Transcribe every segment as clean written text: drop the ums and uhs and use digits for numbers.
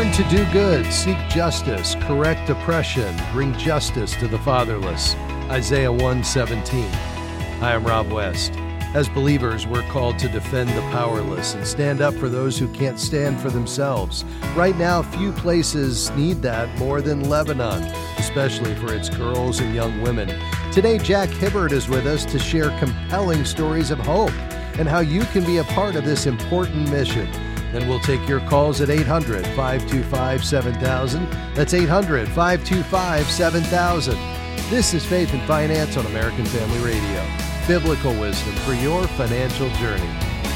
Born to do good, seek justice, correct oppression, bring justice to the fatherless. Isaiah 1:17. Hi, I'm Rob West. As believers, we're called to defend the powerless and stand up for those who can't stand for themselves. Right now, few places need that more than Lebanon, especially for its girls and young women. Today, Jack Hibbard is with us to share compelling stories of hope and how you can be a part of this important mission. Then we'll take your calls at 800-525-7000. That's 800-525-7000. This is Faith and Finance on American Family Radio. Biblical wisdom for your financial journey.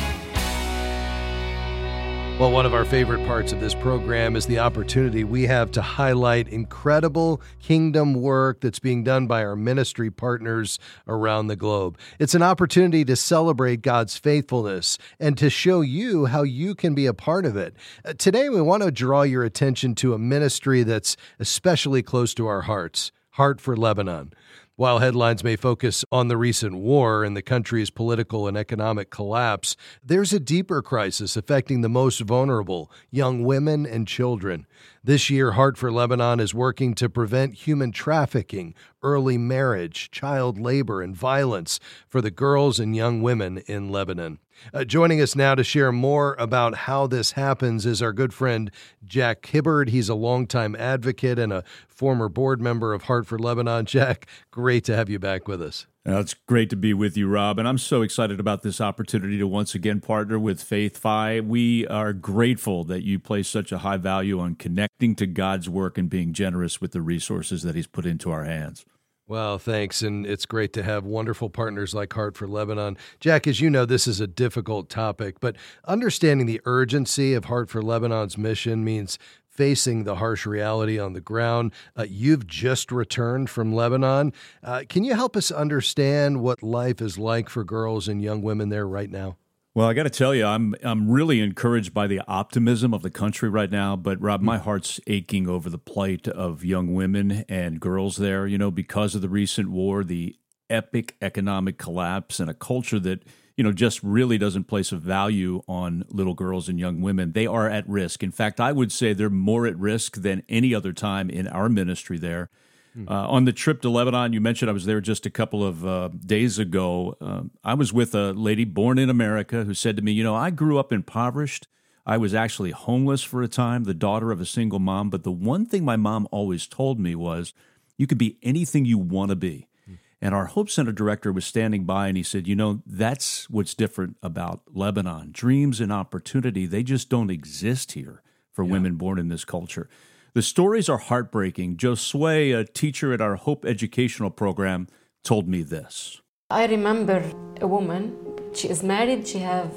Well, one of our favorite parts of this program is the opportunity we have to highlight incredible kingdom work that's being done by our ministry partners around the globe. It's an opportunity to celebrate God's faithfulness and to show you how you can be a part of it. Today, we want to draw your attention to a ministry that's especially close to our hearts, Heart for Lebanon. While headlines may focus on the recent war and the country's political and economic collapse, there's a deeper crisis affecting the most vulnerable, young women and children. This year, Heart for Lebanon is working to prevent human trafficking, early marriage, child labor, and violence for the girls and young women in Lebanon. Joining us now to share more about how this happens is our good friend Jack Hibbard. He's a longtime advocate and a former board member of Heart for Lebanon. Jack, great to have you back with us. It's great to be with you, Rob, and I'm so excited about this opportunity to once again partner with Faith Fi. We are grateful that you place such a high value on connecting to God's work and being generous with the resources that He's put into our hands. Well, thanks, and it's great to have wonderful partners like Heart for Lebanon. Jack, as you know, this is a difficult topic, but understanding the urgency of Heart for Lebanon's mission means facing the harsh reality on the ground. You've just returned from Lebanon. Can you help us understand what life is like for girls and young women there right now? Well, I got to tell you, I'm really encouraged by the optimism of the country right now. But Rob, my heart's aching over the plight of young women and girls there. You know, because of the recent war, the epic economic collapse, and a culture that just really doesn't place a value on little girls and young women. They are at risk. In fact, I would say they're more at risk than any other time in our ministry there. On the trip to Lebanon, you mentioned I was there just a couple of days ago. I was with a lady born in America who said to me, I grew up impoverished. I was actually homeless for a time, the daughter of a single mom. But the one thing my mom always told me was, you can be anything you want to be. And our Hope Center director was standing by and he said, that's what's different about Lebanon. Dreams and opportunity, they just don't exist here for women born in this culture. The stories are heartbreaking. Josue, a teacher at our Hope Educational Program, told me this. I remember a woman, she is married, she have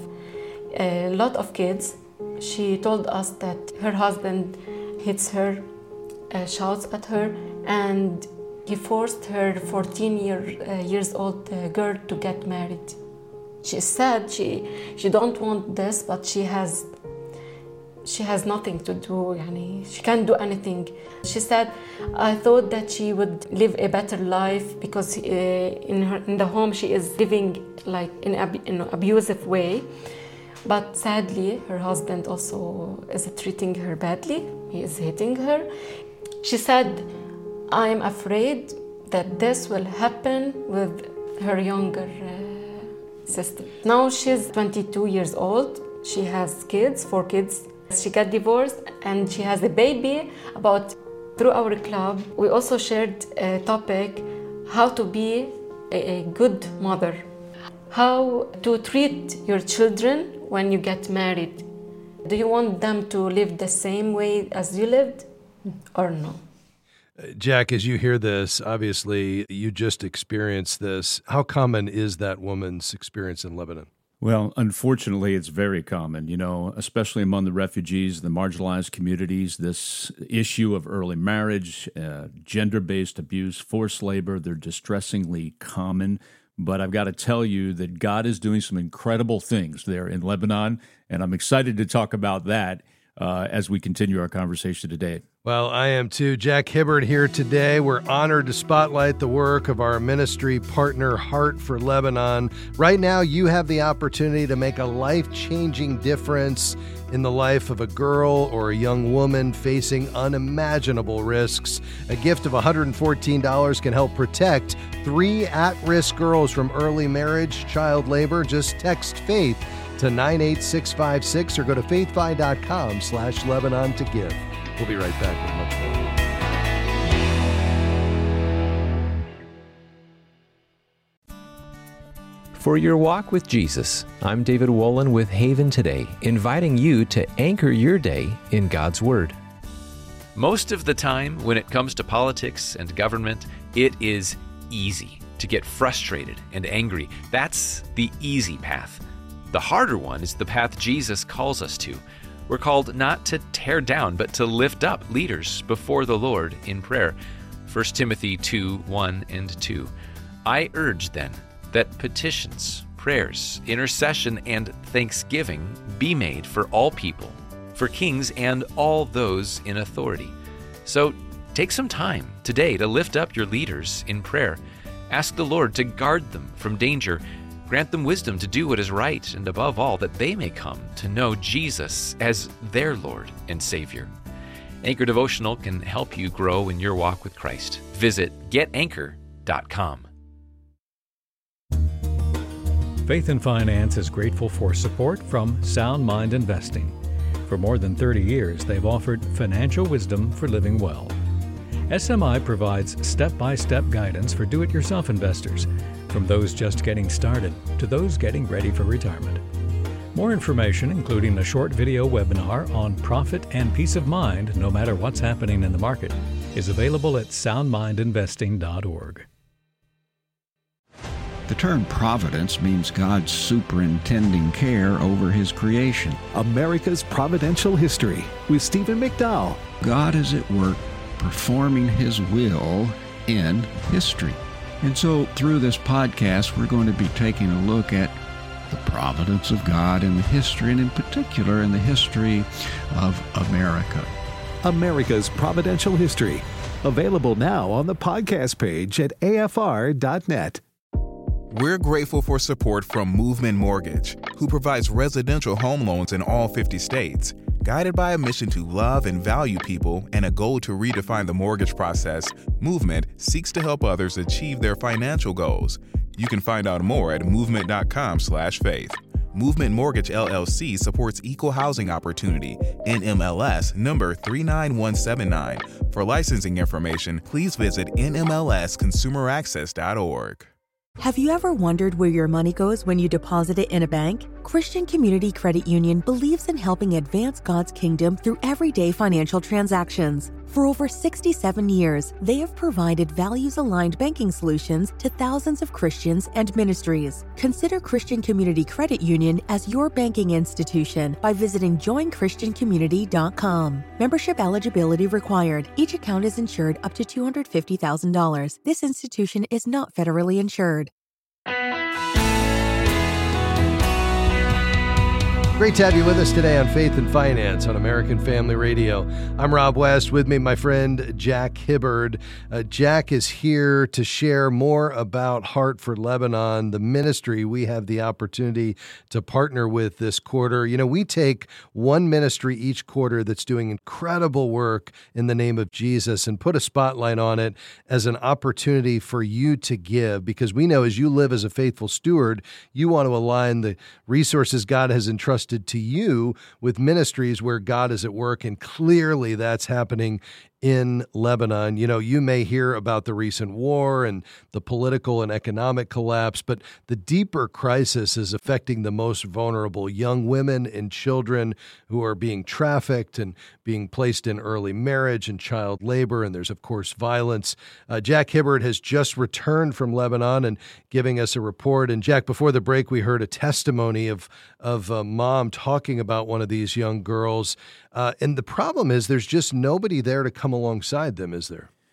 a lot of kids. She told us that her husband hits her, shouts at her, and he forced her 14 years old girl to get married. She said she don't want this, but she has nothing to do. She can't do anything. She said, I thought that she would live a better life because in the home she is living like in an abusive way. But sadly, her husband also is treating her badly. He is hitting her. She said, I'm afraid that this will happen with her younger sister. Now she's 22 years old. She has kids, 4 kids. She got divorced and she has a baby. Through our club, we also shared a topic, how to be a good mother, how to treat your children when you get married. Do you want them to live the same way as you lived or no? Jack, as you hear this, obviously you just experienced this. How common is that woman's experience in Lebanon? Well, unfortunately, it's very common, especially among the refugees, the marginalized communities. This issue of early marriage, gender-based abuse, forced labor, they're distressingly common. But I've got to tell you that God is doing some incredible things there in Lebanon, and I'm excited to talk about that. as we continue our conversation today. Well, I am too. Jack Hibbard here today. We're honored to spotlight the work of our ministry partner, Heart for Lebanon. Right now, you have the opportunity to make a life-changing difference in the life of a girl or a young woman facing unimaginable risks. A gift of $114 can help protect 3 at-risk girls from early marriage, child labor. Just text FAITH to 98656 or go to faithfi.com/Lebanon to give. We'll be right back with much more. For your walk with Jesus, I'm David Wolin with Haven Today, inviting you to anchor your day in God's Word. Most of the time, when it comes to politics and government, it is easy to get frustrated and angry. That's the easy path. The harder one is the path Jesus calls us to. We're called not to tear down, but to lift up leaders before the Lord in prayer. 1 Timothy 2:1 and 2. I urge then that petitions, prayers, intercession, and thanksgiving be made for all people, for kings and all those in authority. So take some time today to lift up your leaders in prayer. Ask the Lord to guard them from danger. Grant them wisdom to do what is right, and above all, that they may come to know Jesus as their Lord and Savior. Anchor Devotional can help you grow in your walk with Christ. Visit getanchor.com. Faith and Finance is grateful for support from Sound Mind Investing. For more than 30 years, they've offered financial wisdom for living well. SMI provides step-by-step guidance for do-it-yourself investors, from those just getting started to those getting ready for retirement. More information, including a short video webinar on profit and peace of mind no matter what's happening in the market, is available at soundmindinvesting.org. The term providence means God's superintending care over His creation. America's Providential History with Stephen McDowell. God is at work performing His will in history. And so through this podcast, we're going to be taking a look at the providence of God in the history, and in particular in the history of America. America's Providential History. Available now on the podcast page at afr.net. We're grateful for support from Movement Mortgage, who provides residential home loans in all 50 states. Guided by a mission to love and value people and a goal to redefine the mortgage process, Movement seeks to help others achieve their financial goals. You can find out more at movement.com/faith. Movement Mortgage LLC supports equal housing opportunity, NMLS number 39179. For licensing information, please visit nmlsconsumeraccess.org. Have you ever wondered where your money goes when you deposit it in a bank? Christian Community Credit Union believes in helping advance God's kingdom through everyday financial transactions. For over 67 years, they have provided values-aligned banking solutions to thousands of Christians and ministries. Consider Christian Community Credit Union as your banking institution by visiting joinchristiancommunity.com. Membership eligibility required. Each account is insured up to $250,000. This institution is not federally insured. Great to have you with us today on Faith and Finance on American Family Radio. I'm Rob West. With me, my friend Jack Hibbard. Jack is here to share more about Heart for Lebanon, the ministry we have the opportunity to partner with this quarter. You know, we take one ministry each quarter that's doing incredible work in the name of Jesus and put a spotlight on it as an opportunity for you to give, because we know as you live as a faithful steward, you want to align the resources God has entrusted to you with ministries where God is at work, and clearly that's happening in Lebanon. You know, you may hear about the recent war and the political and economic collapse, but the deeper crisis is affecting the most vulnerable, young women and children who are being trafficked and being placed in early marriage and child labor, and there's, of course, violence. Jack Hibbard has just returned from Lebanon and giving us a report. And Jack, before the break, we heard a testimony of a mom talking about one of these young girls. And the problem is there's just nobody there to come alongside them, is there?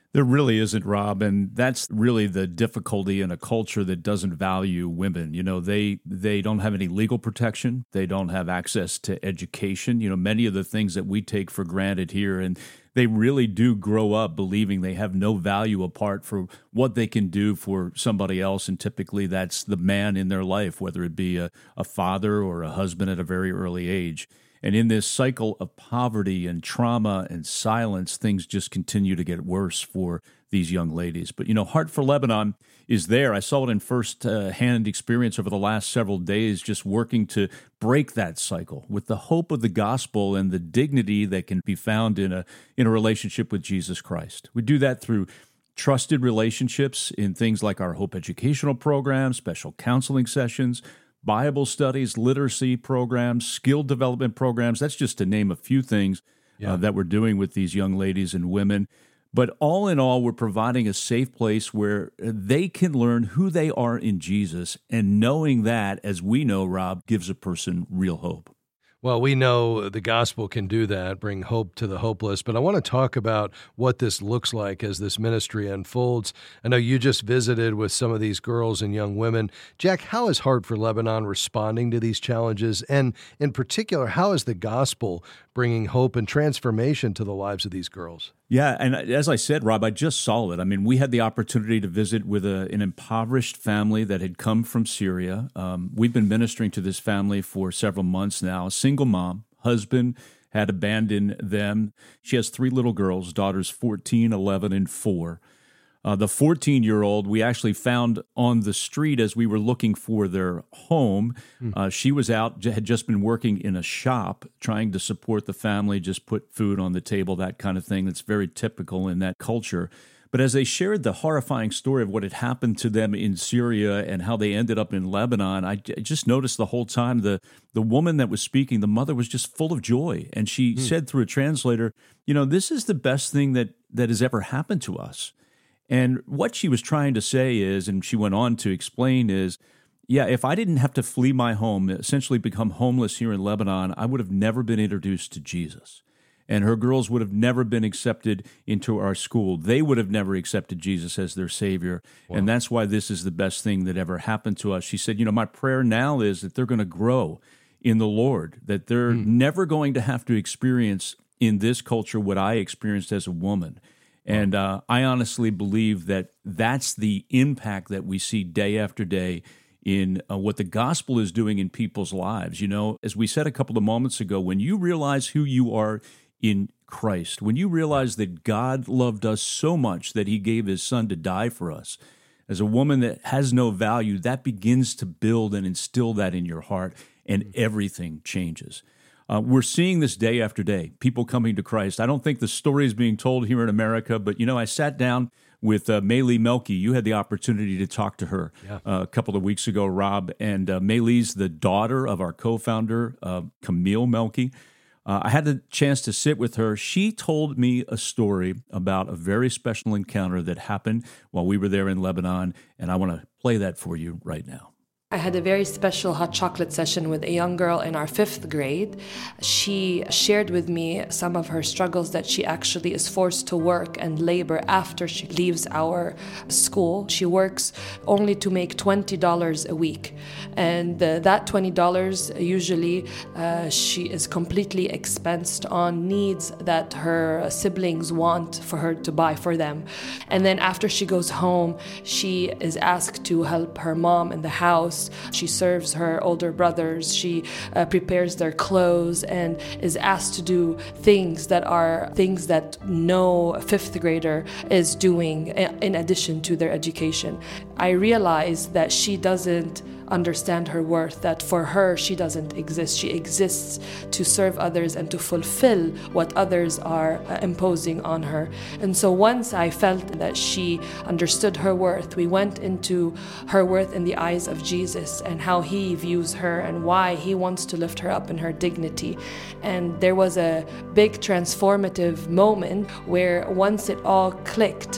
There really isn't, Rob, and that's really the difficulty in a culture that doesn't value women. You know, they don't have any legal protection. They don't have access to education. You know, many of the things that we take for granted here, and they really do grow up believing they have no value apart for what they can do for somebody else, and typically that's the man in their life, whether it be a father or a husband at a very early age. And in this cycle of poverty and trauma and silence, things just continue to get worse for these young ladies. But, you know, Heart for Lebanon is there. I saw it in first-hand experience over the last several days, just working to break that cycle with the hope of the gospel and the dignity that can be found in a relationship with Jesus Christ. We do that through trusted relationships in things like our Hope Educational Program, special counseling sessions, Bible studies, literacy programs, skill development programs. That's just to name a few things that we're doing with these young ladies and women. But all in all, we're providing a safe place where they can learn who they are in Jesus, and knowing that, as we know, Rob, gives a person real hope. Well, we know the gospel can do that, bring hope to the hopeless, but I want to talk about what this looks like as this ministry unfolds. I know you just visited with some of these girls and young women. Jack, how is Heart for Lebanon responding to these challenges? And in particular, how is the gospel bringing hope and transformation to the lives of these girls? Yeah, and as I said, Rob, I just saw it. I mean, we had the opportunity to visit with an impoverished family that had come from Syria. We've been ministering to this family for several months now. A single mom, husband had abandoned them. She has 3 little girls, daughters 14, 11, and 4. The 14-year-old we actually found on the street as we were looking for their home. She was out, had just been working in a shop, trying to support the family, just put food on the table, that kind of thing. That's very typical in that culture. But as they shared the horrifying story of what had happened to them in Syria and how they ended up in Lebanon, I just noticed the whole time the woman that was speaking, the mother was just full of joy. And she said through a translator, you know, this is the best thing that has ever happened to us. And what she was trying to say is, and she went on to explain is, yeah, if I didn't have to flee my home, essentially become homeless here in Lebanon, I would have never been introduced to Jesus. And her girls would have never been accepted into our school. They would have never accepted Jesus as their Savior. Wow. And that's why this is the best thing that ever happened to us. She said, you know, my prayer now is that they're going to grow in the Lord, that they're never going to have to experience in this culture what I experienced as a woman. And I honestly believe that that's the impact that we see day after day in what the gospel is doing in people's lives. You know, as we said a couple of moments ago, when you realize who you are in Christ, when you realize that God loved us so much that he gave his son to die for us, as a woman that has no value, that begins to build and instill that in your heart, and everything changes. We're seeing this day after day, people coming to Christ. I don't think the story is being told here in America, but, you know, I sat down with Maylee Melky. You had the opportunity to talk to her a couple of weeks ago, Rob, and Maylee's the daughter of our co-founder, Camille Melky. I had the chance to sit with her. She told me a story about a very special encounter that happened while we were there in Lebanon, and I want to play that for you right now. I had a very special hot chocolate session with a young girl in our 5th grade. She shared with me some of her struggles that she actually is forced to work and labor after she leaves our school. She works only to make $20 a week. And that $20, usually she is completely expensed on needs that her siblings want for her to buy for them. And then after she goes home, she is asked to help her mom in the house. She serves her older brothers. She prepares their clothes and is asked to do things that are things that no 5th grader is doing in addition to their education. I realized that she doesn't understand her worth, that for her, she doesn't exist. She exists to serve others and to fulfill what others are imposing on her. And so once I felt that she understood her worth, we went into her worth in the eyes of Jesus and how he views her and why he wants to lift her up in her dignity. And there was a big transformative moment where once it all clicked,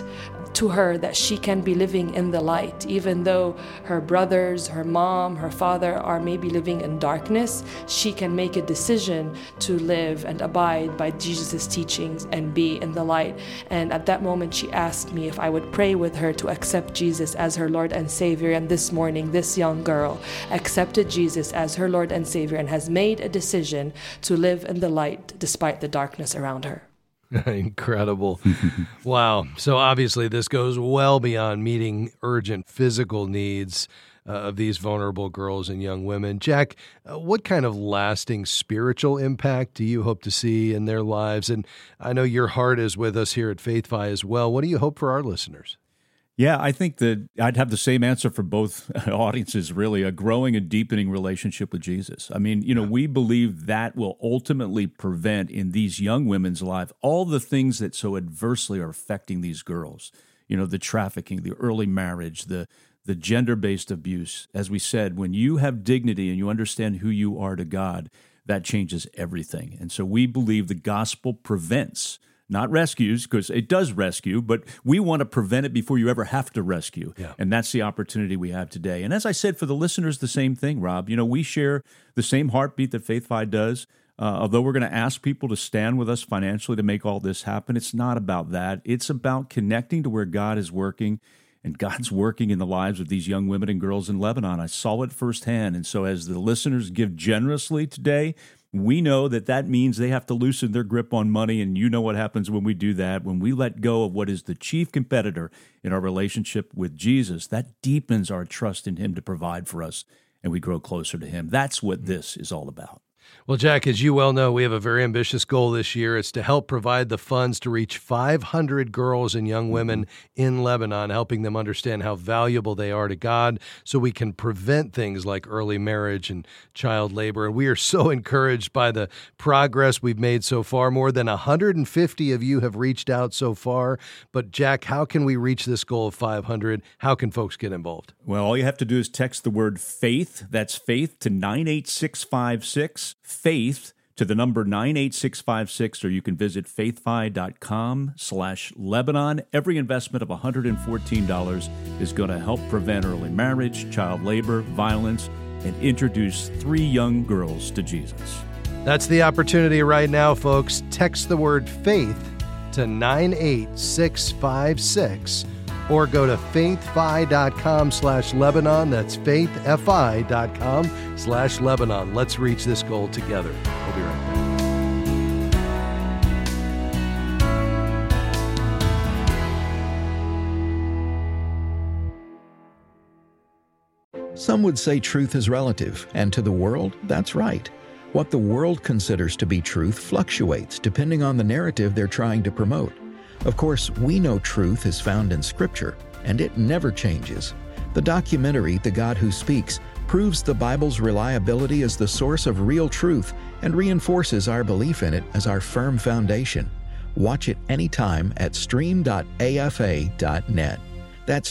to her that she can be living in the light, even though her brothers, her mom, her father are maybe living in darkness. She can make a decision to live and abide by Jesus' teachings and be in the light. And at that moment, she asked me if I would pray with her to accept Jesus as her Lord and Savior. And this morning, this young girl accepted Jesus as her Lord and Savior and has made a decision to live in the light despite the darkness around her. Incredible. Wow. So obviously this goes well beyond meeting urgent physical needs of these vulnerable girls and young women. Jack, what kind of lasting spiritual impact do you hope to see in their lives? And I know your heart is with us here at FaithFi as well. What do you hope for our listeners? Yeah, I think that I'd have the same answer for both audiences, really, a growing and deepening relationship with Jesus. I mean, we believe that will ultimately prevent in these young women's lives all the things that so adversely are affecting these girls. The trafficking, the early marriage, the gender-based abuse. As we said, when you have dignity and you understand who you are to God, that changes everything. And so we believe the gospel prevents, not rescues, because it does rescue, but we want to prevent it before you ever have to rescue. Yeah. And that's the opportunity we have today. And as I said, for the listeners, the same thing, Rob. We share the same heartbeat that FaithFi does. Although we're going to ask people to stand with us financially to make all this happen, it's not about that. It's about connecting to where God is working, and God's working in the lives of these young women and girls in Lebanon. I saw it firsthand. And so as the listeners give generously today, we know that means they have to loosen their grip on money, and you know what happens when we do that. When we let go of what is the chief competitor in our relationship with Jesus, that deepens our trust in Him to provide for us, and we grow closer to Him. That's what this is all about. Well, Jack, as you well know, we have a very ambitious goal this year. It's to help provide the funds to reach 500 girls and young women in Lebanon, helping them understand how valuable they are to God so we can prevent things like early marriage and child labor. And we are so encouraged by the progress we've made so far. More than 150 of you have reached out so far. But, Jack, how can we reach this goal of 500? How can folks get involved? Well, all you have to do is text the word faith, that's faith, to 98656. Faith to the number 98656, or you can visit faithfi.com/Lebanon. Every investment of $114 is going to help prevent early marriage, child labor, violence, and introduce 3 young girls to Jesus. That's the opportunity right now, folks. Text the word faith to 98656 or go to faithfi.com/Lebanon. That's faithfi.com/Lebanon. Let's reach this goal together. We'll be right back. Some would say truth is relative, and to the world, that's right. What the world considers to be truth fluctuates depending on the narrative they're trying to promote. Of course, we know truth is found in Scripture, and it never changes. The documentary, The God Who Speaks, proves the Bible's reliability as the source of real truth and reinforces our belief in it as our firm foundation. Watch it anytime at stream.afa.net. That's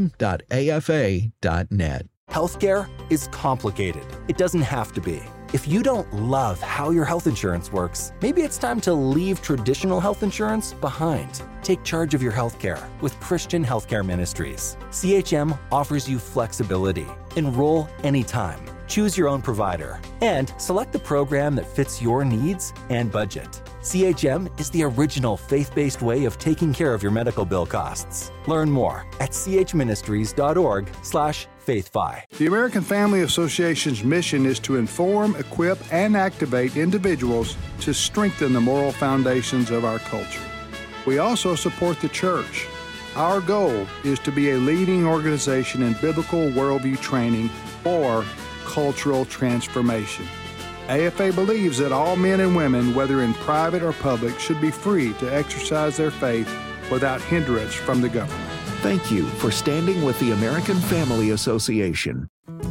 stream.afa.net. Healthcare is complicated. It doesn't have to be. If you don't love how your health insurance works, maybe it's time to leave traditional health insurance behind. Take charge of your healthcare with Christian Healthcare Ministries. CHM offers you flexibility. Enroll anytime. Choose your own provider. And select the program that fits your needs and budget. CHM is the original faith-based way of taking care of your medical bill costs. Learn more at chministries.org/faithfi. The American Family Association's mission is to inform, equip, and activate individuals to strengthen the moral foundations of our culture. We also support the church. Our goal is to be a leading organization in biblical worldview training for cultural transformation. AFA believes that all men and women, whether in private or public, should be free to exercise their faith without hindrance from the government. Thank you for standing with the American Family Association.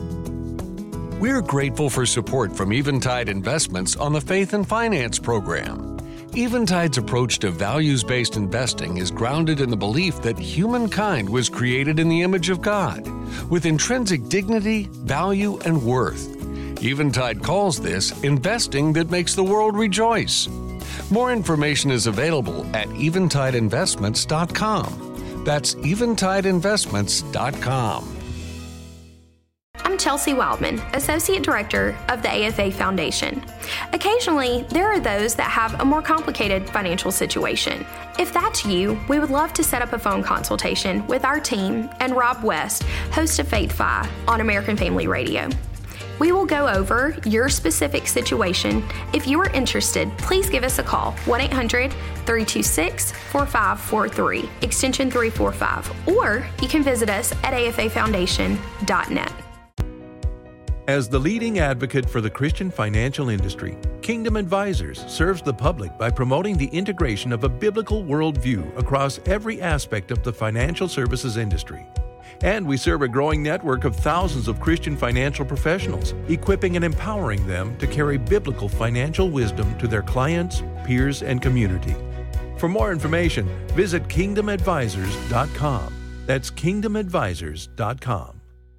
We're grateful for support from Eventide Investments on the Faith and Finance program. Eventide's approach to values-based investing is grounded in the belief that humankind was created in the image of God, with intrinsic dignity, value, and worth. Eventide calls this investing that makes the world rejoice. More information is available at eventideinvestments.com. That's eventideinvestments.com. I'm Chelsea Wildman, Associate Director of the AFA Foundation. Occasionally, there are those that have a more complicated financial situation. If that's you, we would love to set up a phone consultation with our team and Rob West, host of Faith Fi on American Family Radio. We will go over your specific situation. If you are interested, please give us a call, 1-800-326-4543, extension 345, or you can visit us at afafoundation.net. As the leading advocate for the Christian financial industry, Kingdom Advisors serves the public by promoting the integration of a biblical worldview across every aspect of the financial services industry. And we serve a growing network of thousands of Christian financial professionals, equipping and empowering them to carry biblical financial wisdom to their clients, peers, and community. For more information, visit kingdomadvisors.com. That's kingdomadvisors.com.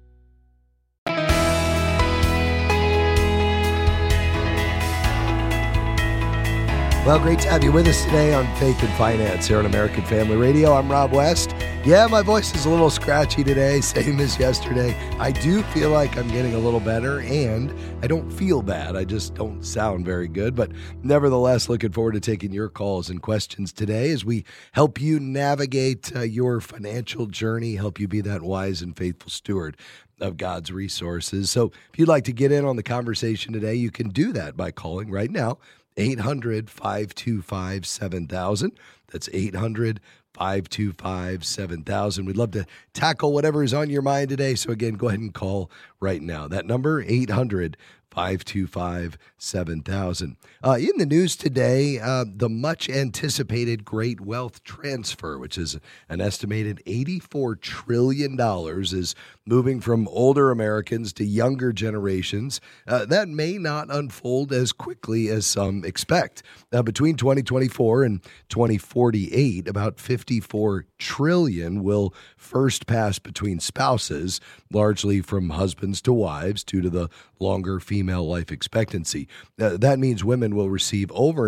Well, great to have you with us today on Faith and Finance here on American Family Radio. I'm Rob West. Yeah, my voice is a little scratchy today, same as yesterday. I do feel like I'm getting a little better, and I don't feel bad. I just don't sound very good. But nevertheless, looking forward to taking your calls and questions today as we help you navigate your financial journey, help you be that wise and faithful steward of God's resources. So if you'd like to get in on the conversation today, you can do that by calling right now. 800-525-7000. That's 800-525-7000. We'd love to tackle whatever is on your mind today. So again, go ahead and call right now. That number, 800-525-7000. In the news today, the much anticipated Great Wealth Transfer, which is an estimated $84 trillion, is moving from older Americans to younger generations. That may not unfold as quickly as some expect. Between 2024 and 2048, about $54 trillion will first pass between spouses, largely from husbands to wives, due to the longer female life expectancy. That means women will receive over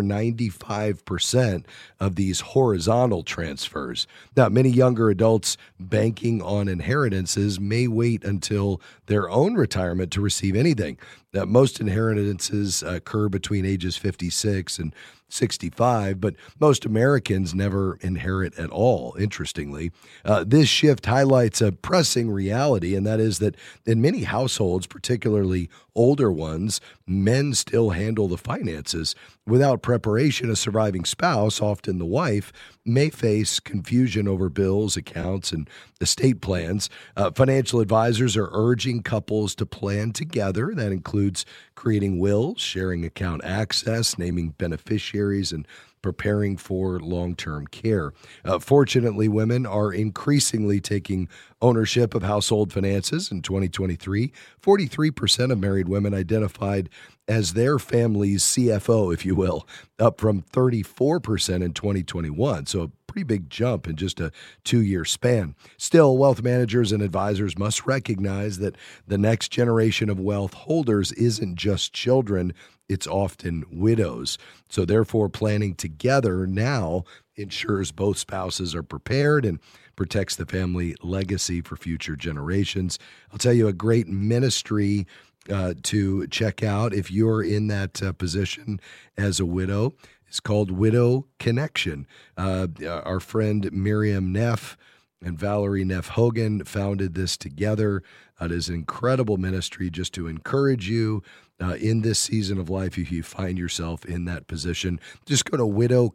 95% of these horizontal transfers. Now, many younger adults banking on inheritances may wait until their own retirement to receive anything. Most inheritances occur between ages 56 and 65, but most Americans never inherit at all, interestingly. This shift highlights a pressing reality, and that is that in many households, particularly older ones, men still handle the finances. Without preparation, a surviving spouse, often the wife, may face confusion over bills, accounts, and estate plans. Financial advisors are urging couples to plan together. That includes creating wills, sharing account access, naming beneficiaries, and preparing for long-term care. Fortunately, women are increasingly taking ownership of household finances. In 2023, 43% of married women identified as their family's CFO, if you will, up from 34% in 2021. So a pretty big jump in just a 2-year span. Still, wealth managers and advisors must recognize that the next generation of wealth holders isn't just children, it's often widows. So therefore, planning together now ensures both spouses are prepared and protects the family legacy for future generations. I'll tell you a great ministry to check out if you're in that position as a widow. It's called Widow Connection. Our friend Miriam Neff and Valerie Neff Hogan founded this together. It is an incredible ministry just to encourage you in this season of life if you find yourself in that position. Just go to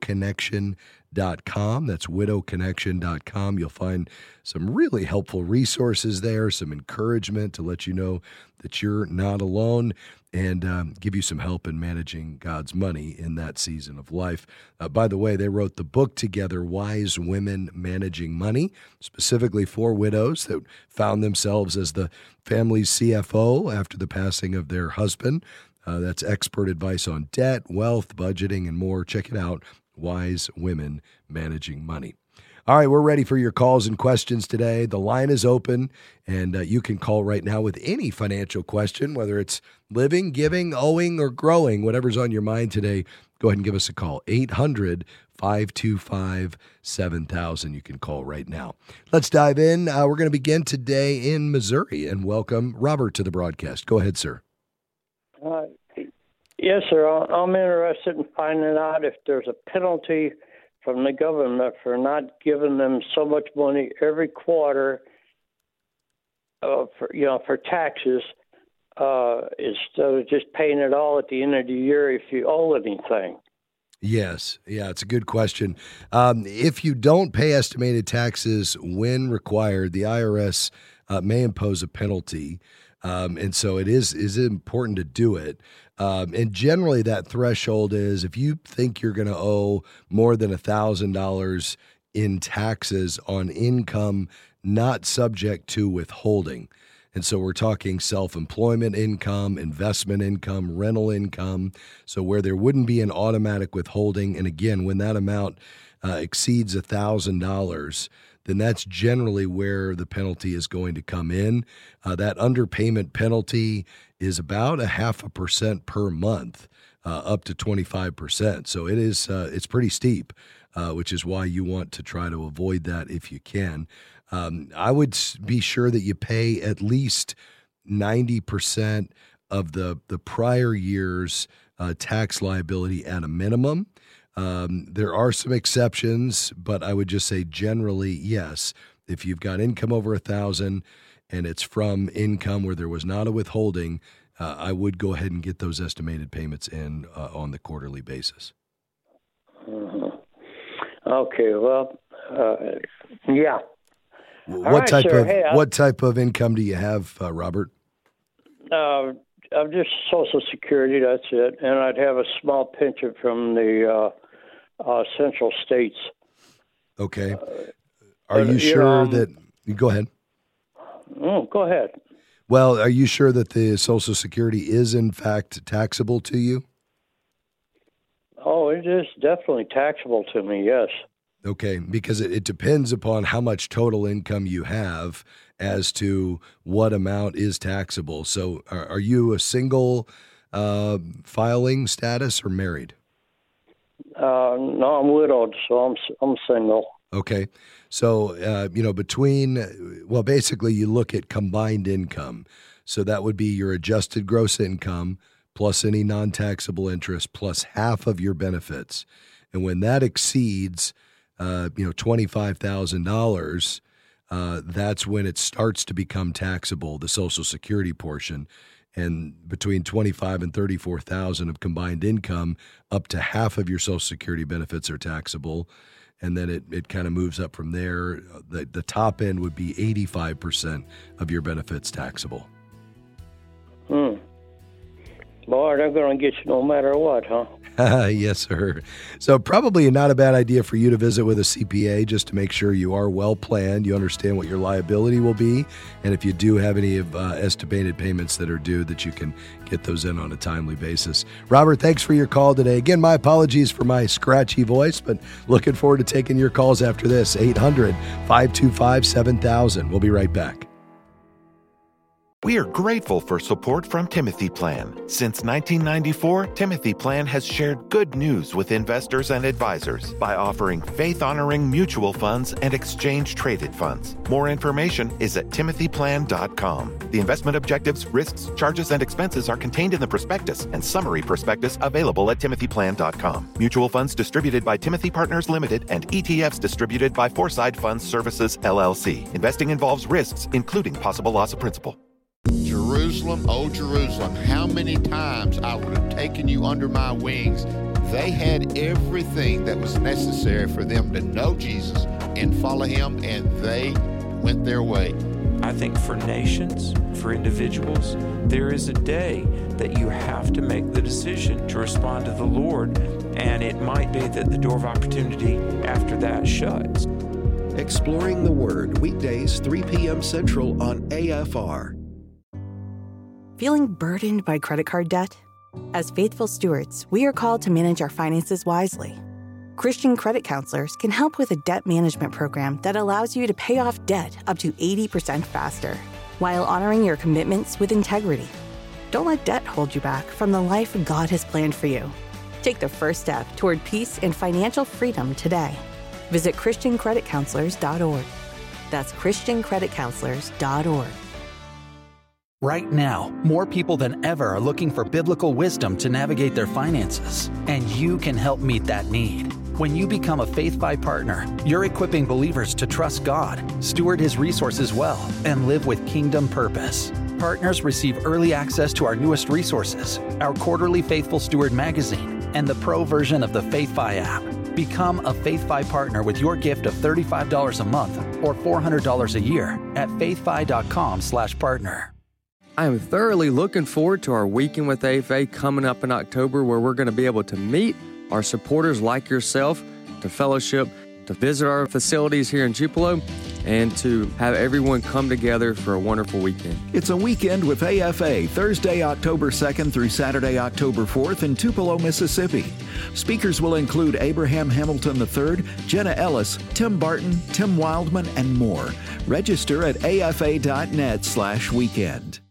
widowconnection.com. That's widowconnection.com. You'll find some really helpful resources there, some encouragement to let you know that you're not alone, and give you some help in managing God's money in that season of life. By the way, they wrote the book together, Wise Women Managing Money, specifically for widows that found themselves as the family's CFO after the passing of their husband. That's expert advice on debt, wealth, budgeting, and more. Check it out, Wise Women Managing Money. All right, we're ready for your calls and questions today. The line is open, and you can call right now with any financial question, whether it's living, giving, owing, or growing, whatever's on your mind today. Go ahead and give us a call, 800-525-7000, 525-7000. You can call right now. Let's dive in. We're going to begin today in Missouri and welcome Robert to the broadcast. Go ahead, sir. Yes, sir. I'm interested in finding out if there's a penalty from the government for not giving them so much money every quarter for taxes instead of just paying it all at the end of the year if you owe anything. Yes. Yeah, it's a good question. If you don't pay estimated taxes when required, the IRS may impose a penalty. And so it is important to do it. And generally that threshold is if you think you're going to owe more than $1,000 in taxes on income not subject to withholding. And so we're talking self-employment income, investment income, rental income. So where there wouldn't be an automatic withholding. And again, when that amount exceeds $1,000, then that's generally where the penalty is going to come in. That underpayment penalty is about 0.5% per month, up to 25%. So it is it's pretty steep, which is why you want to try to avoid that if you can. I would be sure that you pay at least 90% of the prior year's tax liability at a minimum. There are some exceptions, but I would just say generally, yes. If you've got income over $1,000 and it's from income where there was not a withholding, I would go ahead and get those estimated payments in on the quarterly basis. Mm-hmm. Okay, well, yeah. What type of income do you have, Robert? I'm just Social Security. That's it, and I'd have a small pension from the Central States. Okay. Are you sure that? Go ahead. Go ahead. Well, are you sure that the Social Security is in fact taxable to you? Oh, it is definitely taxable to me. Yes. Okay, because it depends upon how much total income you have as to what amount is taxable. So are you a single filing status or married? No, I'm widowed, so I'm single. Okay. So, basically you look at combined income. So that would be your adjusted gross income plus any non-taxable interest plus half of your benefits. And when that exceeds $25,000, that's when it starts to become taxable, the Social Security portion. And between $25,000 and $34,000 of combined income, up to half of your Social Security benefits are taxable. And then it kind of moves up from there. The top end would be 85% of your benefits taxable. Boy, they're going to get you no matter what, huh? Yes, sir. So probably not a bad idea for you to visit with a CPA just to make sure you are well planned, you understand what your liability will be, and if you do have any estimated payments that are due, that you can get those in on a timely basis. Robert, thanks for your call today. Again, my apologies for my scratchy voice, but looking forward to taking your calls after this. 800-525-7000. We'll be right back. We are grateful for support from Timothy Plan. Since 1994, Timothy Plan has shared good news with investors and advisors by offering faith-honoring mutual funds and exchange-traded funds. More information is at timothyplan.com. The investment objectives, risks, charges, and expenses are contained in the prospectus and summary prospectus available at timothyplan.com. Mutual funds distributed by Timothy Partners Limited and ETFs distributed by Foreside Funds Services, LLC. Investing involves risks, including possible loss of principal. Jerusalem, oh Jerusalem, how many times I would have taken you under my wings. They had everything that was necessary for them to know Jesus and follow him, and they went their way. I think for nations, for individuals, there is a day that you have to make the decision to respond to the Lord, and it might be that the door of opportunity after that shuts. Exploring the Word, weekdays 3 p.m. Central on AFR. Feeling burdened by credit card debt? As faithful stewards, we are called to manage our finances wisely. Christian credit counselors can help with a debt management program that allows you to pay off debt up to 80% faster, while honoring your commitments with integrity. Don't let debt hold you back from the life God has planned for you. Take the first step toward peace and financial freedom today. Visit ChristianCreditCounselors.org. That's ChristianCreditCounselors.org. Right now, more people than ever are looking for biblical wisdom to navigate their finances, and you can help meet that need. When you become a FaithFi partner, you're equipping believers to trust God, steward His resources well, and live with kingdom purpose. Partners receive early access to our newest resources, our quarterly Faithful Steward magazine, and the pro version of the FaithFi app. Become a FaithFi partner with your gift of $35 a month or $400 a year at faithfi.com/partner. I am thoroughly looking forward to our Weekend with AFA coming up in October, where we're going to be able to meet our supporters like yourself, to fellowship, to visit our facilities here in Tupelo, and to have everyone come together for a wonderful weekend. It's a Weekend with AFA, Thursday, October 2nd through Saturday, October 4th in Tupelo, Mississippi. Speakers will include Abraham Hamilton III, Jenna Ellis, Tim Barton, Tim Wildman, and more. Register at afa.net/weekend.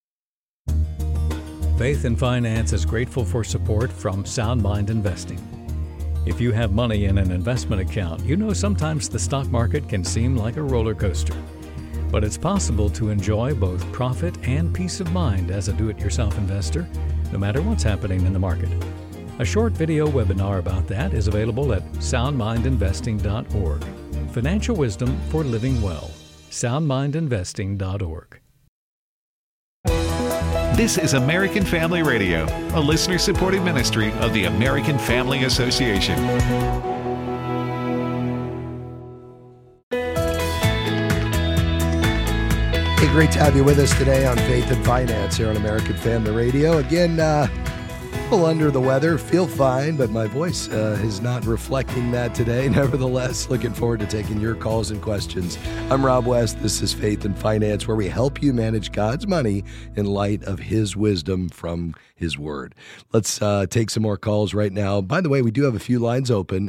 Faith and Finance is grateful for support from Sound Mind Investing. If you have money in an investment account, you know sometimes the stock market can seem like a roller coaster. But it's possible to enjoy both profit and peace of mind as a do-it-yourself investor, no matter what's happening in the market. A short video webinar about that is available at soundmindinvesting.org. Financial wisdom for living well. soundmindinvesting.org. This is American Family Radio, a listener-supported ministry of the American Family Association. Hey, great to have you with us today on Faith and Finance here on American Family Radio. Again, a little under the weather, feel fine, but my voice is not reflecting that today. Nevertheless, looking forward to taking your calls and questions. I'm Rob West. This is Faith and Finance, where we help you manage God's money in light of His wisdom from His Word. Let's take some more calls right now. By the way, we do have a few lines open,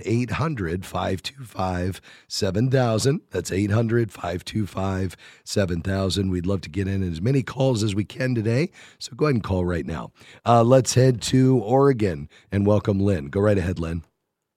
800-525-7000. That's 800-525-7000. We'd love to get in as many calls as we can today, so go ahead and call right now. Let's head to Oregon and welcome Lynn. Go right ahead, Lynn.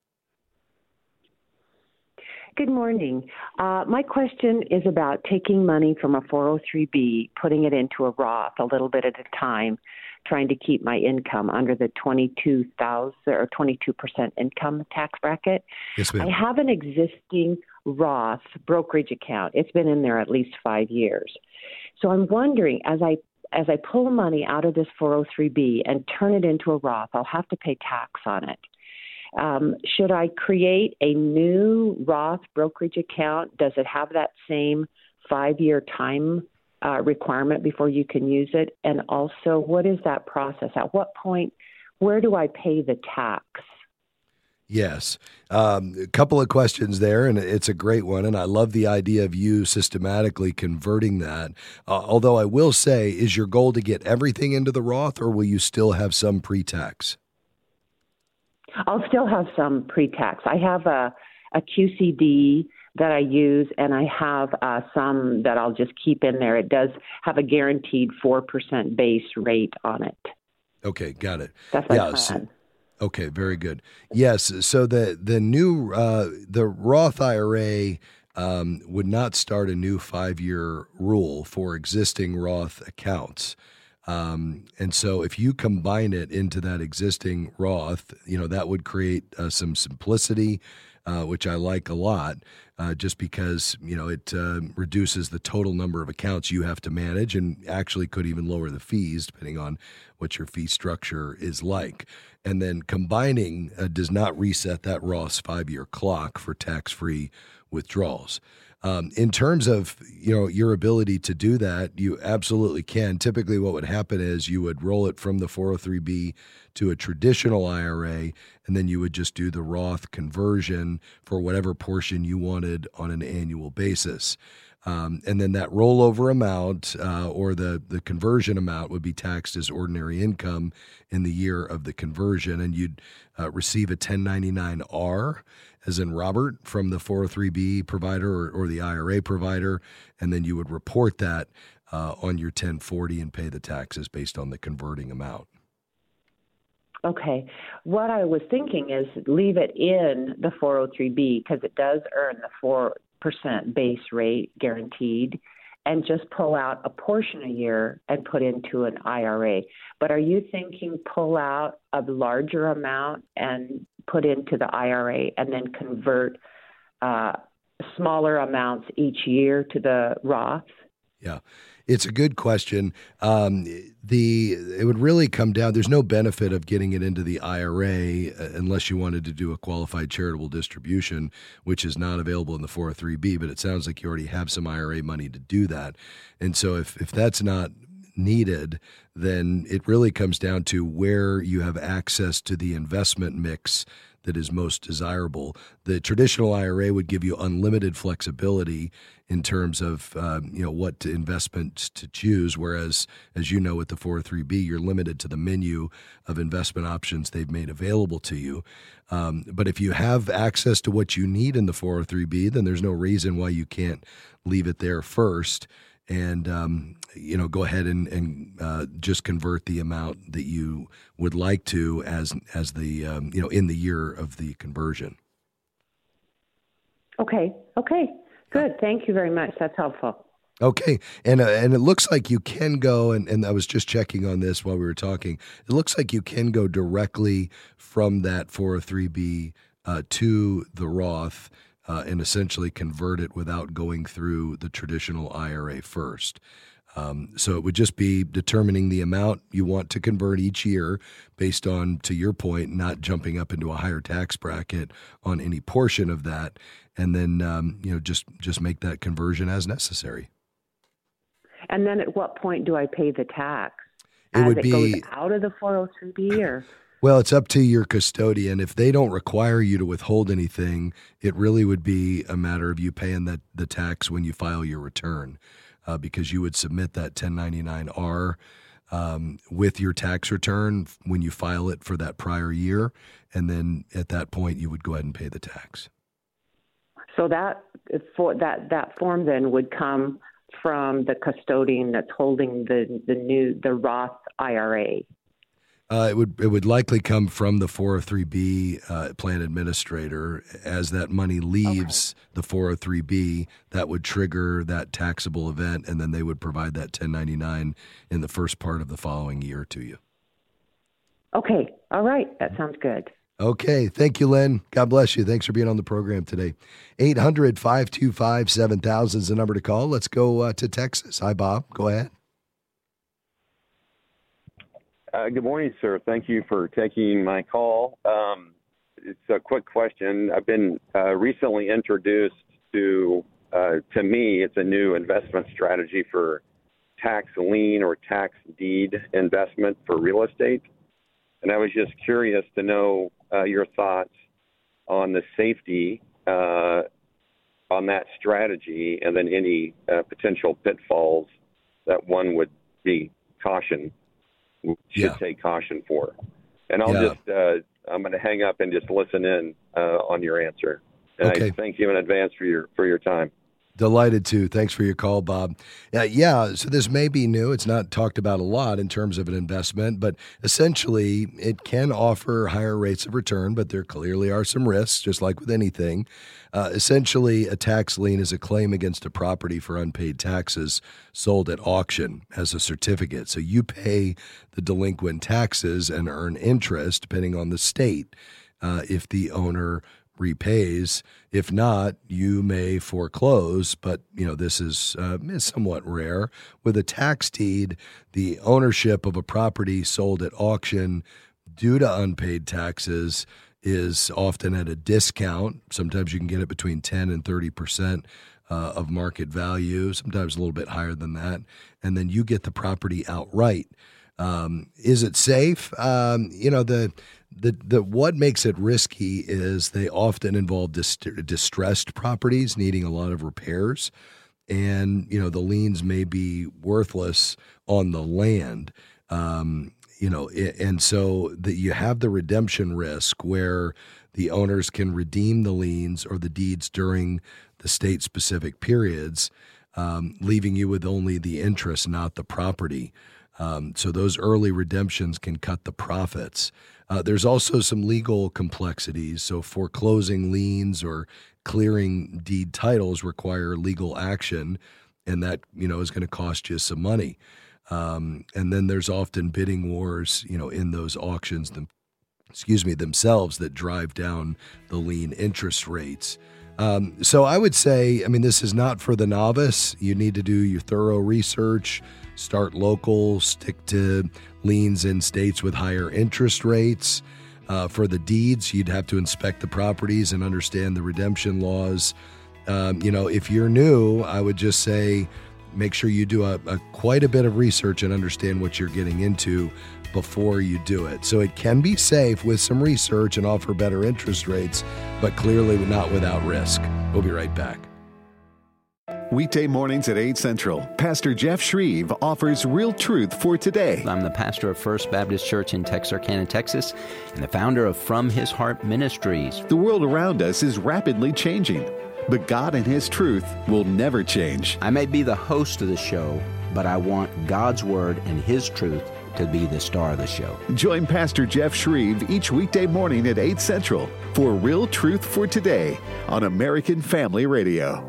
Good morning. My question is about taking money from a 403B, putting it into a Roth a little bit at a time, trying to keep my income under the 22,000 or 22% income tax bracket. Yes, ma'am. I have an existing Roth brokerage account. It's been in there at least 5 years. So I'm wondering, as I pull the money out of this 403B and turn it into a Roth, I'll have to pay tax on it. Should I create a new Roth brokerage account? Does it have that same 5-year time requirement before you can use it? And also, what is that process? At what point, where do I pay the tax? Yes. A couple of questions there, and it's a great one, and I love the idea of you systematically converting that. Although I will say, is your goal to get everything into the Roth, or will you still have some pre-tax? I'll still have some pre-tax. I have a QCD that I use, and I have some that I'll just keep in there. It does have a guaranteed 4% base rate on it. Okay, got it. That's my plan. Okay, very good. Yes, so the new the Roth IRA would not start a new 5-year rule for existing Roth accounts. And so if you combine it into that existing Roth, that would create some simplicity, which I like a lot, just because, it reduces the total number of accounts you have to manage and actually could even lower the fees depending on what your fee structure is like. And then combining does not reset that Roth's 5-year clock for tax-free withdrawals. In terms of, your ability to do that, you absolutely can. Typically what would happen is you would roll it from the 403B to a traditional IRA, and then you would just do the Roth conversion for whatever portion you wanted on an annual basis. And then that rollover amount or the conversion amount would be taxed as ordinary income in the year of the conversion, and you'd receive a 1099-R, as in Robert, from the 403B provider or the IRA provider, and then you would report that on your 1040 and pay the taxes based on the converting amount. Okay. What I was thinking is leave it in the 403B because it does earn the 4% base rate guaranteed, and just pull out a portion a year and put into an IRA. But are you thinking pull out a larger amount and put into the IRA and then convert smaller amounts each year to the Roth? Yeah, it's a good question. It would really come down, there's no benefit of getting it into the IRA unless you wanted to do a qualified charitable distribution, which is not available in the 403B, but it sounds like you already have some IRA money to do that. And so if that's not needed, then it really comes down to where you have access to the investment mix that is most desirable. The traditional IRA would give you unlimited flexibility in terms of what investments to choose, whereas, as you know, with the 403B, you're limited to the menu of investment options they've made available to you. But if you have access to what you need in the 403B, then there's no reason why you can't leave it there first and go ahead and just convert the amount that you would like to as the in the year of the conversion. Okay. Good. Thank you very much. That's helpful. Okay. And it looks like you can go, and I was just checking on this while we were talking, it looks like you can go directly from that 403B to the Roth and essentially convert it without going through the traditional IRA first. So it would just be determining the amount you want to convert each year based on, to your point, not jumping up into a higher tax bracket on any portion of that, and then just make that conversion as necessary. And then at what point do I pay the tax? It would be goes out of the 403B or? Well, it's up to your custodian. If they don't require you to withhold anything, it really would be a matter of you paying the tax when you file your return, because you would submit that 1099-R with your tax return when you file it for that prior year, and then at that point you would go ahead and pay the tax. So that form then would come from the custodian that's holding the Roth IRA. It would likely come from the 403B plan administrator. As that money leaves the 403B, that would trigger that taxable event, and then they would provide that 1099 in the first part of the following year to you. Okay. All right. That sounds good. Okay. Thank you, Lynn. God bless you. Thanks for being on the program today. 800-525-7000 is the number to call. Let's go to Texas. Hi, Bob. Go ahead. Good morning, sir. Thank you for taking my call. It's a quick question. I've been recently introduced to me, it's a new investment strategy for tax lien or tax deed investment for real estate. And I was just curious to know your thoughts on the safety on that strategy, and then any potential pitfalls that one would be should take caution for. And I'm going to hang up and just listen in on your answer. And I thank you in advance for your time. Delighted to. Thanks for your call, Bob. So this may be new. It's not talked about a lot in terms of an investment, but essentially it can offer higher rates of return, but there clearly are some risks, just like with anything. Essentially, a tax lien is a claim against a property for unpaid taxes sold at auction as a certificate. So you pay the delinquent taxes and earn interest, depending on the state, if the owner repays. If not, you may foreclose, but this is somewhat rare. With a tax deed, the ownership of a property sold at auction due to unpaid taxes is often at a discount. Sometimes you can get it between 10 and 30% of market value, sometimes a little bit higher than that, and then you get the property outright. Is it safe? The what makes it risky is they often involve distressed properties needing a lot of repairs, and the liens may be worthless on the land. And so that you have the redemption risk where the owners can redeem the liens or the deeds during the state-specific periods, leaving you with only the interest, not the property. So those early redemptions can cut the profits. There's also some legal complexities. So foreclosing liens or clearing deed titles require legal action, and that, is going to cost you some money. And then there's often bidding wars, in those auctions, themselves that drive down the lien interest rates. So I would say, this is not for the novice. You need to do your thorough research, start local, stick to liens in states with higher interest rates. For the deeds, you'd have to inspect the properties and understand the redemption laws. If you're new, I would just say make sure you do quite a bit of research and understand what you're getting into before you do it. So it can be safe with some research and offer better interest rates, but clearly not without risk. We'll be right back. Weekday mornings at 8 Central, Pastor Jeff Shreve offers real truth for today. I'm the pastor of First Baptist Church in Texarkana, Texas, and the founder of From His Heart Ministries. The world around us is rapidly changing, but God and His truth will never change. I may be the host of the show, but I want God's Word and His truth to be the star of the show. Join Pastor Jeff Shreve each weekday morning at 8 Central for Real Truth for Today on American Family Radio.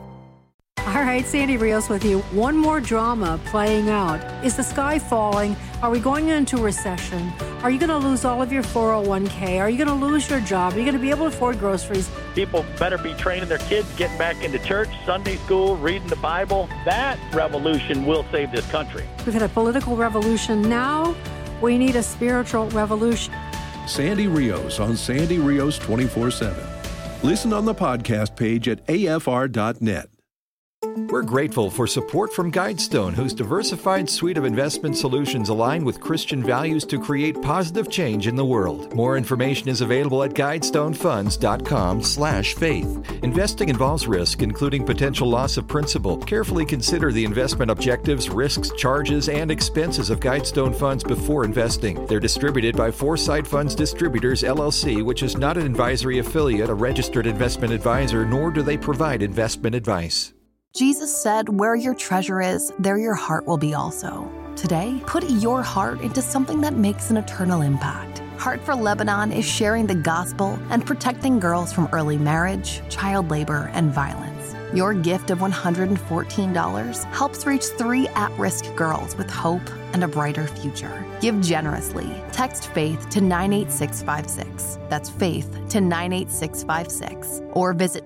All right, Sandy Rios with you. One more drama playing out. Is the sky falling? Are we going into recession? Are you going to lose all of your 401k? Are you going to lose your job? Are you going to be able to afford groceries? People better be training their kids, getting back into church, Sunday school, reading the Bible. That revolution will save this country. We've had a political revolution. Now we need a spiritual revolution. Sandy Rios on Sandy Rios 24/7. Listen on the podcast page at afr.net. We're grateful for support from Guidestone, whose diversified suite of investment solutions align with Christian values to create positive change in the world. More information is available at guidestonefunds.com/faith. Investing involves risk, including potential loss of principal. Carefully consider the investment objectives, risks, charges, and expenses of Guidestone Funds before investing. They're distributed by Foresight Funds Distributors, LLC, which is not an advisory affiliate, a registered investment advisor, nor do they provide investment advice. Jesus said, "Where your treasure is, there your heart will be also." Today, put your heart into something that makes an eternal impact. Heart for Lebanon is sharing the gospel and protecting girls from early marriage, child labor, and violence. Your gift of $114 helps reach 3 at-risk girls with hope and a brighter future. Give generously. Text FAITH to 98656. That's FAITH to 98656. Or visit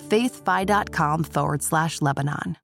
faithfi.com/Lebanon.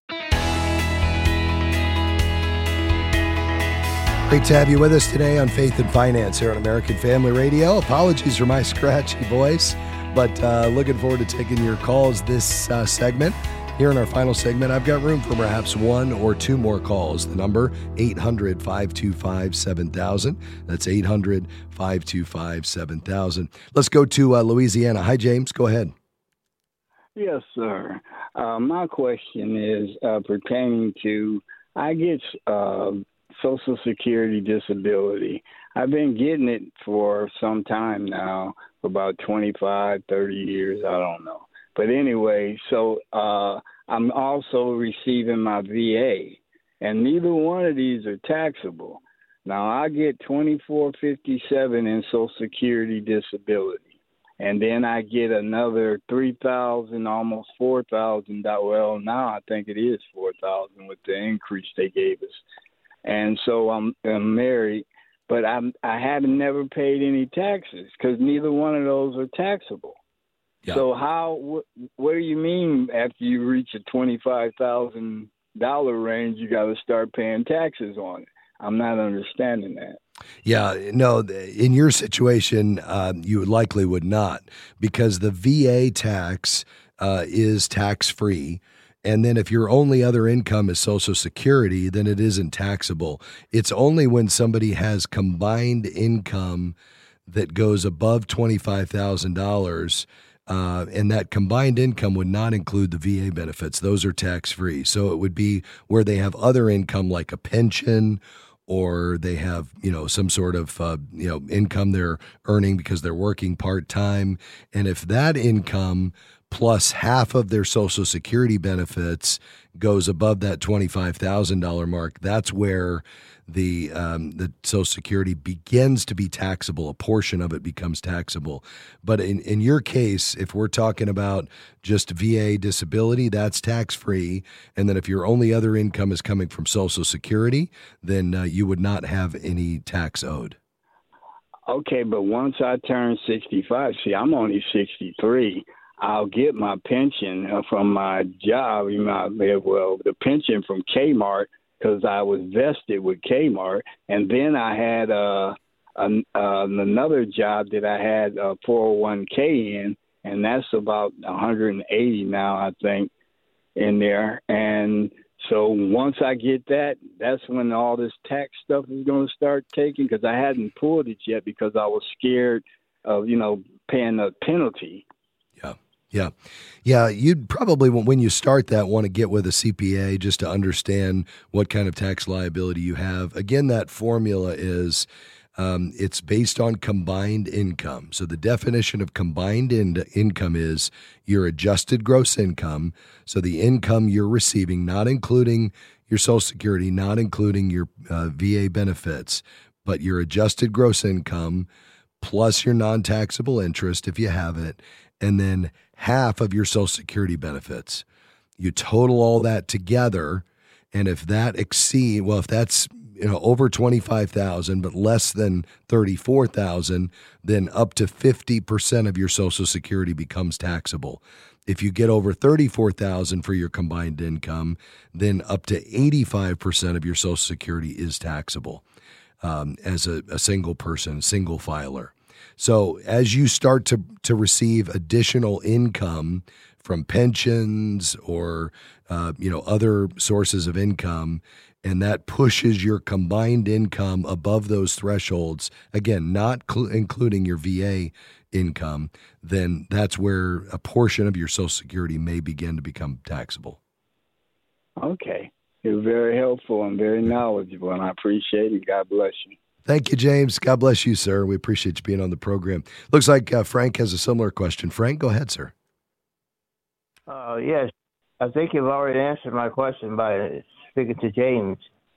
Great to have you with us today on Faith and Finance here on American Family Radio. Apologies for my scratchy voice, but looking forward to taking your calls this segment. Here in our final segment, I've got room for perhaps 1 or 2 more calls. The number, 800-525-7000. That's 800-525-7000. Let's go to Louisiana. Hi, James. Go ahead. Yes, sir. My question is pertaining to, I get Social Security disability. I've been getting it for some time now, about 25, 30 years, I don't know. But anyway, so I'm also receiving my VA, and neither one of these are taxable. Now, I get $24.57 in Social Security disability, and then I get another $3,000, almost $4,000. Well, now I think it is $4,000 with the increase they gave us. And so I'm married, but I haven't never paid any taxes because neither one of those are taxable. Yeah. So what do you mean after you reach a $25,000 range, you got to start paying taxes on it? I'm not understanding that. Yeah, no, in your situation, you likely would not, because the VA tax is tax-free. And then if your only other income is Social Security, then it isn't taxable. It's only when somebody has combined income that goes above $25,000, and that combined income would not include the VA benefits. Those are tax-free. So it would be where they have other income like a pension, or they have, some sort of, income they're earning because they're working part-time. And if that income plus half of their Social Security benefits goes above that $25,000 mark, that's where the Social Security begins to be taxable. A portion of it becomes taxable. But in your case, if we're talking about just VA disability, that's tax-free. And then if your only other income is coming from Social Security, then you would not have any tax owed. Okay, but once I turn 65, see, I'm only 63. I'll get my pension from my job. The pension from Kmart, because I was vested with Kmart, and then I had another job that I had a 401k in, and that's about 180 now, I think, in there. And so once I get that, that's when all this tax stuff is going to start taking, because I hadn't pulled it yet because I was scared of, paying a penalty. Yeah. You'd probably, when you start that, want to get with a CPA just to understand what kind of tax liability you have. Again, that formula is it's based on combined income. So the definition of combined income is your adjusted gross income. So the income you're receiving, not including your Social Security, not including your VA benefits, but your adjusted gross income plus your non-taxable interest if you have it, and then half of your Social Security benefits. You total all that together, and if that if that's over $25,000 but less than $34,000, then up to 50% of your Social Security becomes taxable. If you get over $34,000 for your combined income, then up to 85% of your Social Security is taxable as a single person, single filer. So as you start to receive additional income from pensions or other sources of income, and that pushes your combined income above those thresholds, again, not including your VA income, then that's where a portion of your Social Security may begin to become taxable. Okay. You're very helpful and very knowledgeable, and I appreciate it. God bless you. Thank you, James. God bless you, sir. We appreciate you being on the program. Looks like Frank has a similar question. Frank, go ahead, sir. Yes. I think you've already answered my question by speaking to James.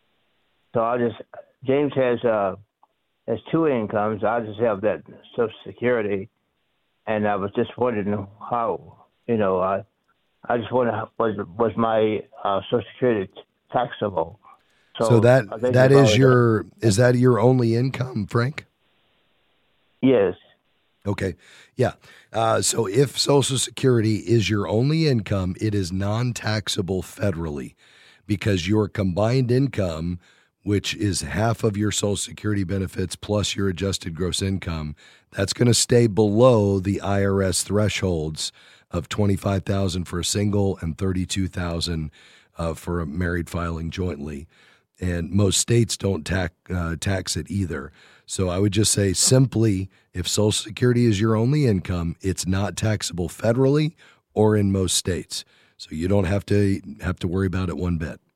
So James has two incomes. I just have that Social Security, and I was just wondering how, I just wondered, was my Social Security taxable? So is that your only income, Frank? Yes. Okay. Yeah. So if Social Security is your only income, it is non-taxable federally because your combined income, which is half of your Social Security benefits plus your adjusted gross income, that's going to stay below the IRS thresholds of $25,000 for a single and $32,000 for a married filing jointly. And most states don't tax it either. So I would just say simply, if Social Security is your only income, it's not taxable federally or in most states. So you don't have to worry about it one bit.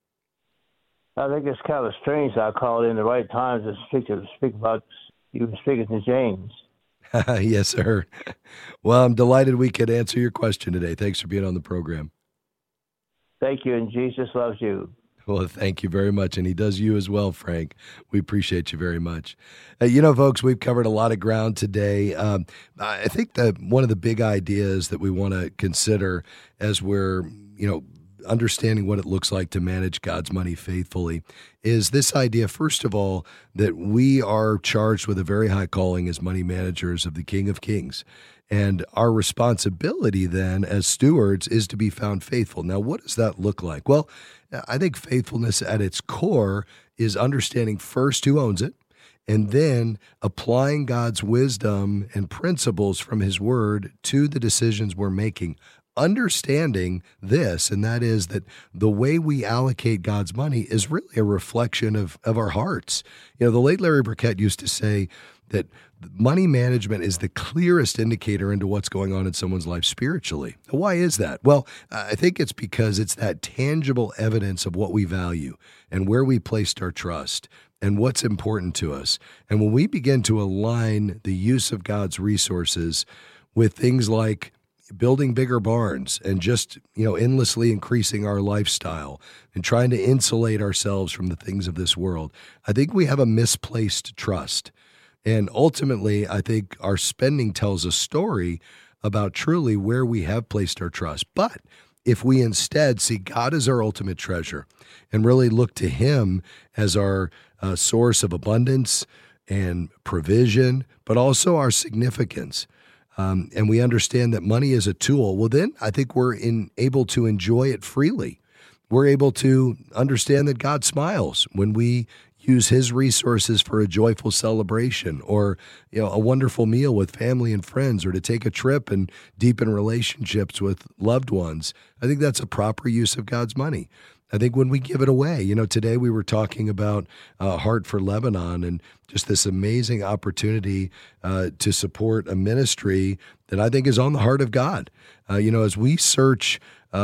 I think it's kind of strange I called in the right time to speak about you speaking to James. Yes, sir. Well, I'm delighted we could answer your question today. Thanks for being on the program. Thank you, and Jesus loves you. Well, thank you very much. And he does you as well, Frank. We appreciate you very much. Folks, we've covered a lot of ground today. I think that one of the big ideas that we want to consider as we're, understanding what it looks like to manage God's money faithfully is this idea, first of all, that we are charged with a very high calling as money managers of the King of Kings. And our responsibility then as stewards is to be found faithful. Now, what does that look like? Well, I think faithfulness at its core is understanding first who owns it, and then applying God's wisdom and principles from his word to the decisions we're making. Understanding this, and that is that the way we allocate God's money is really a reflection of our hearts. The late Larry Burkett used to say that money management is the clearest indicator into what's going on in someone's life spiritually. Why is that? Well, I think it's because it's that tangible evidence of what we value and where we placed our trust and what's important to us. And when we begin to align the use of God's resources with things like building bigger barns and just, endlessly increasing our lifestyle and trying to insulate ourselves from the things of this world, I think we have a misplaced trust. And ultimately, I think our spending tells a story about truly where we have placed our trust. But if we instead see God as our ultimate treasure and really look to Him as our source of abundance and provision, but also our significance, and we understand that money is a tool, well, then I think we're able to enjoy it freely. We're able to understand that God smiles when we use His resources for a joyful celebration or a wonderful meal with family and friends, or to take a trip and deepen relationships with loved ones. I think that's a proper use of God's money. I think when we give it away, today we were talking about Heart for Lebanon and just this amazing opportunity to support a ministry that I think is on the heart of God. As we search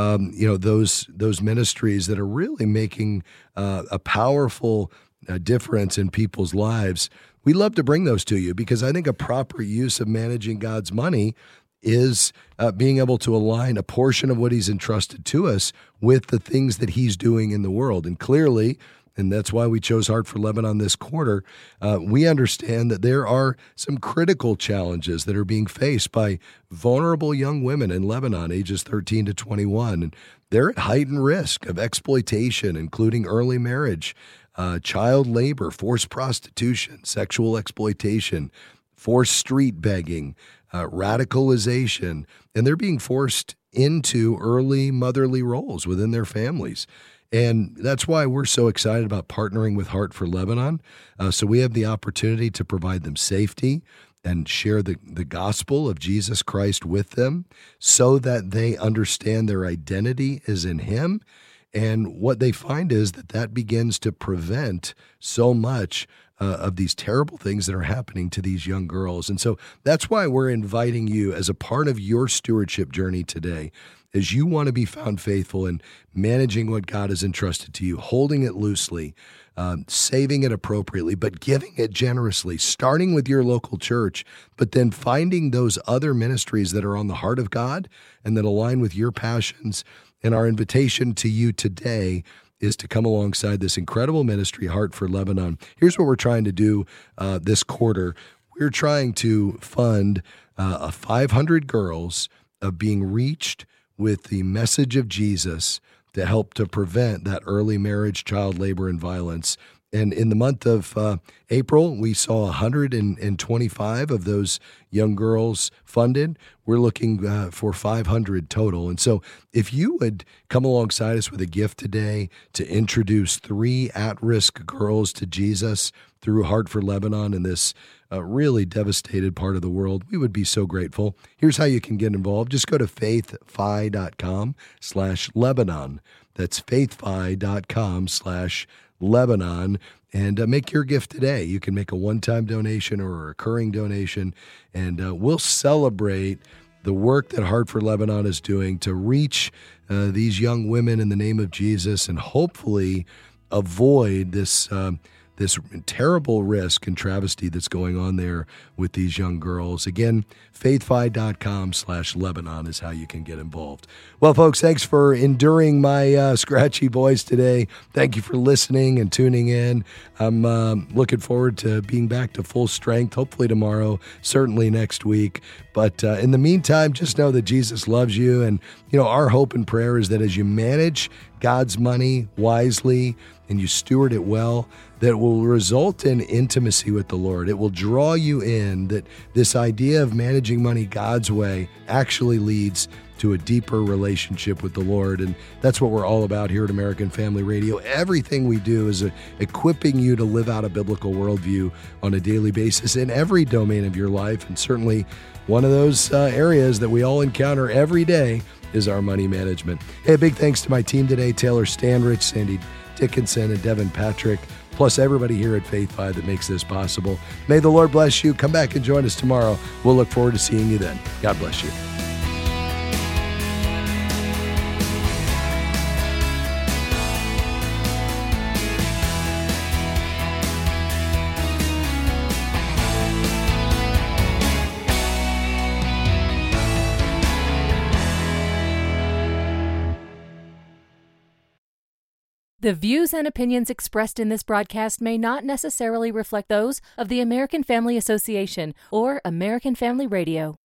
those ministries that are really making a powerful difference in people's lives, we love to bring those to you, because I think a proper use of managing God's money is being able to align a portion of what He's entrusted to us with the things that He's doing in the world. And clearly, and that's why we chose Heart for Lebanon this quarter, we understand that there are some critical challenges that are being faced by vulnerable young women in Lebanon, ages 13 to 21. And they're at heightened risk of exploitation, including early marriage, child labor, forced prostitution, sexual exploitation, forced street begging, radicalization, and they're being forced into early motherly roles within their families. And that's why we're so excited about partnering with Heart for Lebanon. So we have the opportunity to provide them safety and share the gospel of Jesus Christ with them so that they understand their identity is in Him. And what they find is that begins to prevent so much of these terrible things that are happening to these young girls. And so that's why we're inviting you as a part of your stewardship journey today, as you want to be found faithful in managing what God has entrusted to you, holding it loosely, saving it appropriately, but giving it generously, starting with your local church, but then finding those other ministries that are on the heart of God and that align with your passions. And our invitation to you today is to come alongside this incredible ministry, Heart for Lebanon. Here's what we're trying to do this quarter. We're trying to fund 500 girls of being reached with the message of Jesus to help to prevent that early marriage, child labor, and violence. And in the month of April, we saw 125 of those young girls funded. We're looking for 500 total. And so if you would come alongside us with a gift today to introduce 3 at-risk girls to Jesus through Heart for Lebanon in this really devastated part of the world, we would be so grateful. Here's how you can get involved. Just go to faithfi.com/Lebanon. That's faithfi.com/Lebanon, and make your gift today. You can make a one-time donation or a recurring donation, and we'll celebrate the work that Heart for Lebanon is doing to reach these young women in the name of Jesus, and hopefully avoid this terrible risk and travesty that's going on there with these young girls. Again, faithfi.com/Lebanon is how you can get involved. Well, folks, thanks for enduring my scratchy voice today. Thank you for listening and tuning in. I'm looking forward to being back to full strength, hopefully tomorrow, certainly next week. But in the meantime, just know that Jesus loves you. And, our hope and prayer is that as you manage God's money wisely and you steward it well, that will result in intimacy with the Lord. It will draw you in, that this idea of managing money God's way actually leads to a deeper relationship with the Lord. And that's what we're all about here at American Family Radio. Everything we do is equipping you to live out a biblical worldview on a daily basis in every domain of your life. And certainly one of those areas that we all encounter every day is our money management. Hey, big thanks to my team today, Taylor Stanrich, Sandy Dickinson, and Devin Patrick, plus everybody here at Faith Fi that makes this possible. May the Lord bless you. Come back and join us tomorrow. We'll look forward to seeing you then. God bless you. The views and opinions expressed in this broadcast may not necessarily reflect those of the American Family Association or American Family Radio.